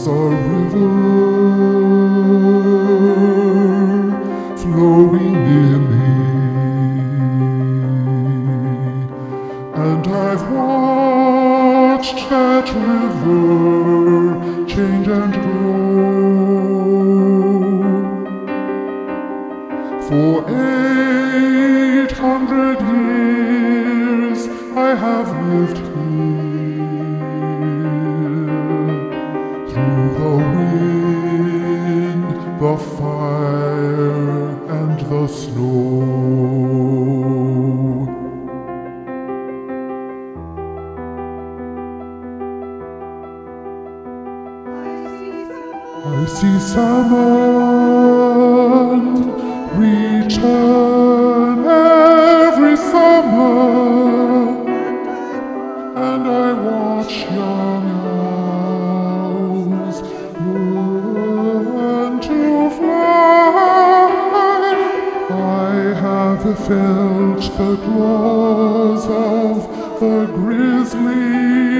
is a river flowing near me, and I've watched that river change and grow. For 800 years I have lived here, through the wind, the fire, and the snow. I see salmon return every summer, and I watch young owls learn to fly. I have felt the claws of the grizzly,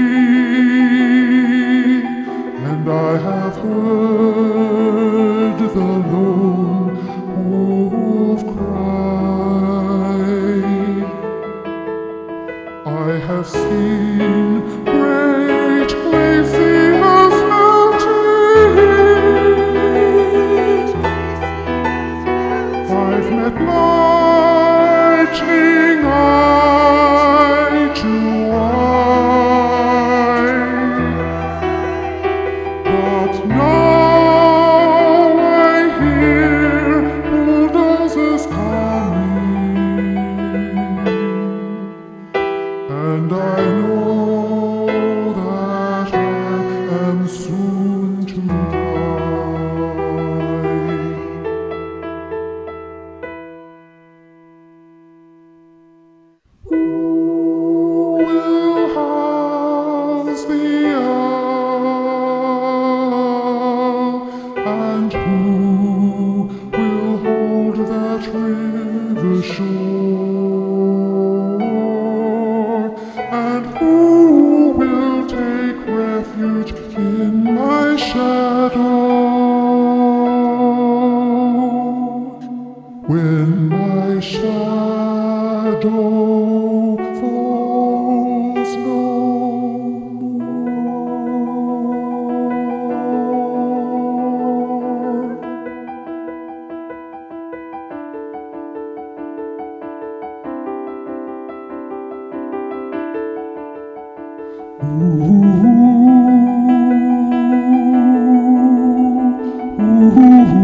and I have heard the lone wolf cry. I have seen great glaciers melting. I've met lightning eye to eye, but now I hear bulldozers coming, and I know that I am soon to die. Who will house the owl, and who will hold that river shore, and who will take refuge in my shadow when my shadow falls no more. Ooh, ooh, ooh.